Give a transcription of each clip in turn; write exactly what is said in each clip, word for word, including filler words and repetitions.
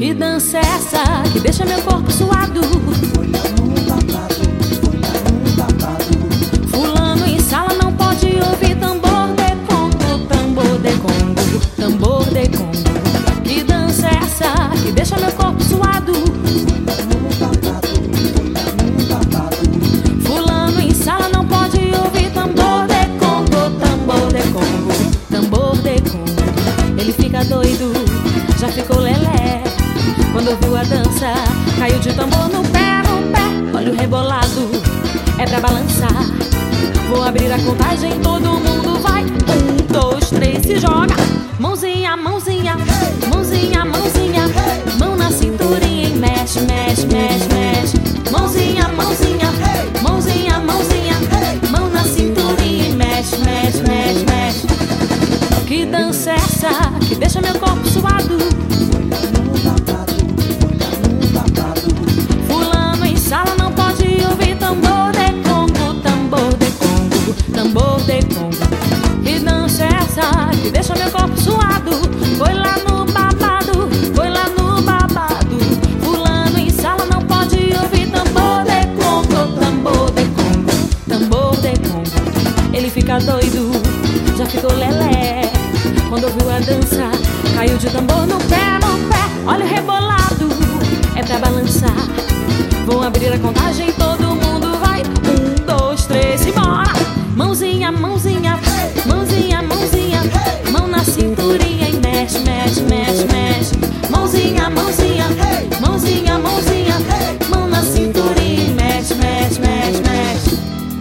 Que dança é essa que deixa meu corpo suado? Foi lá no babado, foi lá no babado. Fulano em sala não pode ouvir tambor de Congo, tambor de Congo, tambor de Congo. Que dança é essa que deixa meu corpo suado? Foi lá no babado, foi lá no babado. Fulano em sala não pode ouvir tambor de Congo, tambor de Congo, tambor de Congo. Ele fica doido, já ficou lelé. Quando ouviu a dança, caiu de tambor no pé, no pé. Olha o rebolado, é pra balançar. Vou abrir a contagem, todo mundo vai. Um, dois, três, se joga. Mãozinha, mãozinha, mãozinha, mãozinha. Mão na cinturinha e mexe, mexe, mexe, mexe. Mãozinha, mãozinha, mãozinha, mãozinha. Mão na cinturinha e mexe, mexe, mexe, mexe. Que dança é essa que deixa meu corpo suado? Foi lá no babado, foi lá no babado. Fulano em sala não pode ouvir tambor de Congo, tambor de Congo, tambor de Congo. Que dança é essa que deixa meu corpo suado? Foi lá no babado, foi lá no babado. Fulano em sala não pode ouvir tambor de Congo, tambor de Congo, tambor de Congo. Ele fica doido, já ficou lelé. Quando ouviu a dança, caiu de tambor no pé, no pé. Olha o rebolado, é pra balançar. Vou abrir a contagem, todo mundo vai. Um, dois, três e bora. Mãozinha, mãozinha, mãozinha, mãozinha. Mão na cinturinha e mexe, mexe, mexe, mexe. Mãozinha, mãozinha, mãozinha, mãozinha. Mão na cinturinha e mexe, mexe, mexe, mexe.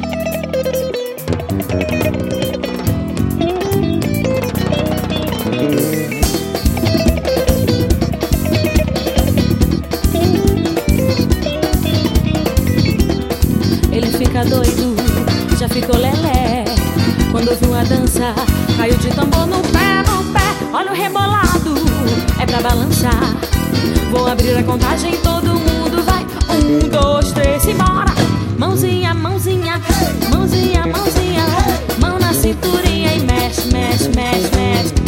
Ele fica doido, já ficou lelé. Quando ouviu a dança, caiu de tambor no pé, no pé. Olha o rebolado, é pra balançar. Vou abrir a contagem, todo mundo vai. Um, dois, três e bora. Mãozinha, mãozinha, mãozinha, mãozinha. Mão na cinturinha e mexe, mexe, mexe, mexe.